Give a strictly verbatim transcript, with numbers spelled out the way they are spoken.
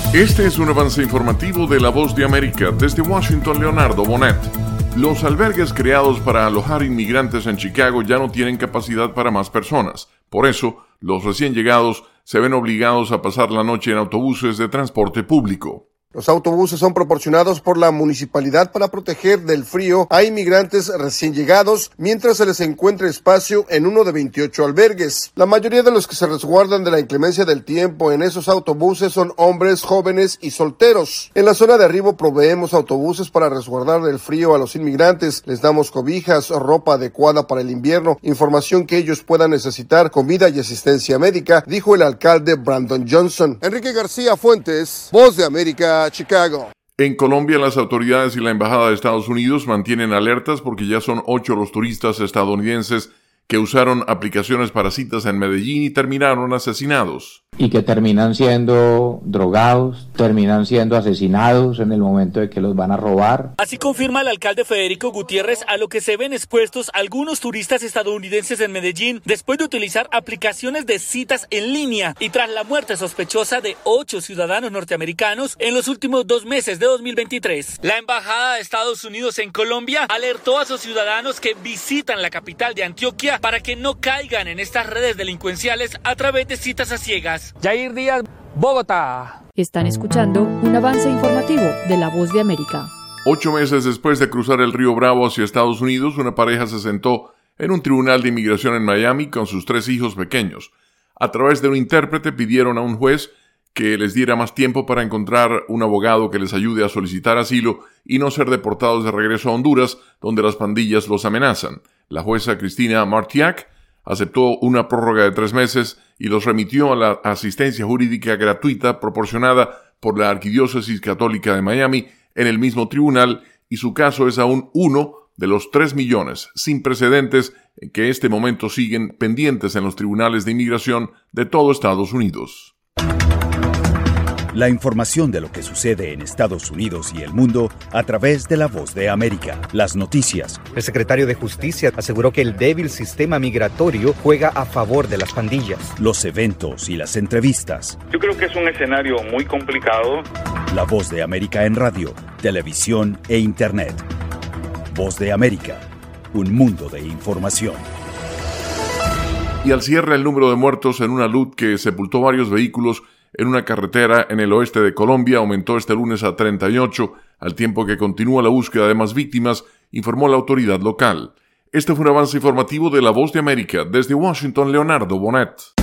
Este es un avance informativo de La Voz de América. Desde Washington, Leonardo Bonet. Los albergues creados para alojar inmigrantes en Chicago ya no tienen capacidad para más personas. Por eso, los recién llegados se ven obligados a pasar la noche en autobuses de transporte público. Los autobuses son proporcionados por la municipalidad para proteger del frío a inmigrantes recién llegados, mientras se les encuentra espacio en uno de veintiocho albergues. La mayoría de los que se resguardan de la inclemencia del tiempo en esos autobuses son hombres, jóvenes y solteros. En la zona de arribo proveemos autobuses para resguardar del frío a los inmigrantes. Les damos cobijas, ropa adecuada para el invierno, información que ellos puedan necesitar, comida y asistencia médica, dijo el alcalde Brandon Johnson. Enrique García Fuentes, Voz de América, Chicago. En Colombia, las autoridades y la Embajada de Estados Unidos mantienen alertas porque ya son ocho los turistas estadounidenses que usaron aplicaciones para citas en Medellín y terminaron asesinados. Y que terminan siendo drogados, terminan siendo asesinados en el momento de que los van a robar. Así confirma el alcalde Federico Gutiérrez a lo que se ven expuestos algunos turistas estadounidenses en Medellín después de utilizar aplicaciones de citas en línea y tras la muerte sospechosa de ocho ciudadanos norteamericanos en los últimos dos meses de dos mil veintitrés. La Embajada de Estados Unidos en Colombia alertó a sus ciudadanos que visitan la capital de Antioquia para que no caigan en estas redes delincuenciales a través de citas a ciegas. Jair Díaz, Bogotá. Están escuchando un avance informativo de La Voz de América. Ocho meses después de cruzar el río Bravo hacia Estados Unidos, una pareja se sentó en un tribunal de inmigración en Miami con sus tres hijos pequeños. A través de un intérprete pidieron a un juez que les diera más tiempo para encontrar un abogado que les ayude a solicitar asilo y no ser deportados de regreso a Honduras, donde las pandillas los amenazan. La jueza Cristina Martiak aceptó una prórroga de tres meses y los remitió a la asistencia jurídica gratuita proporcionada por la Arquidiócesis Católica de Miami en el mismo tribunal, y su caso es aún uno de los tres millones sin precedentes que en este momento siguen pendientes en los tribunales de inmigración de todo Estados Unidos. La información de lo que sucede en Estados Unidos y el mundo a través de La Voz de América. Las noticias. El secretario de Justicia aseguró que el débil sistema migratorio juega a favor de las pandillas. Los eventos y las entrevistas. Yo creo que es un escenario muy complicado. La Voz de América en radio, televisión e internet. Voz de América, un mundo de información. Y al cierre, el número de muertos en una luz que sepultó varios vehículos en una carretera en el oeste de Colombia aumentó este lunes a treinta y ocho, al tiempo que continúa la búsqueda de más víctimas, informó la autoridad local. Este fue un avance informativo de La Voz de América. Desde Washington, Leonardo Bonet.